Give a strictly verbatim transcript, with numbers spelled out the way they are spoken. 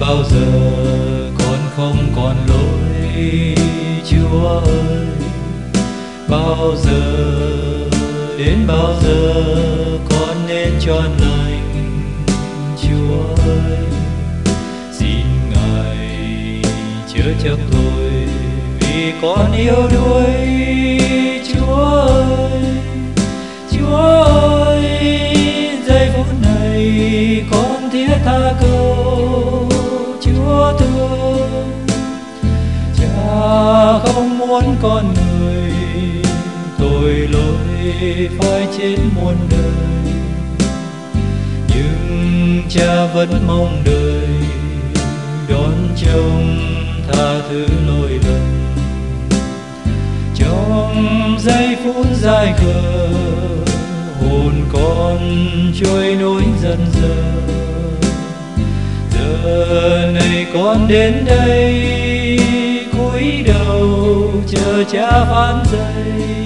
bao giờ con không còn lối, Chúa ơi. Bao giờ, đến bao giờ con nên trọn lành, Chúa ơi. Xin Ngài chớ chấp tôi vì con yêu đuổi, Chúa ơi. Chúa ơi, giây phút này con thiết tha cầu Chúa thương. Cha không muốn con người tội lỗi phải chết muôn đời, nhưng Cha vẫn mong đợi đón trông tha thứ lỗi lầm. Trong giây phút dài khờ, hồn con trôi nổi dần dần. Giờ này con đến đây cúi đầu chờ Cha phán dạy,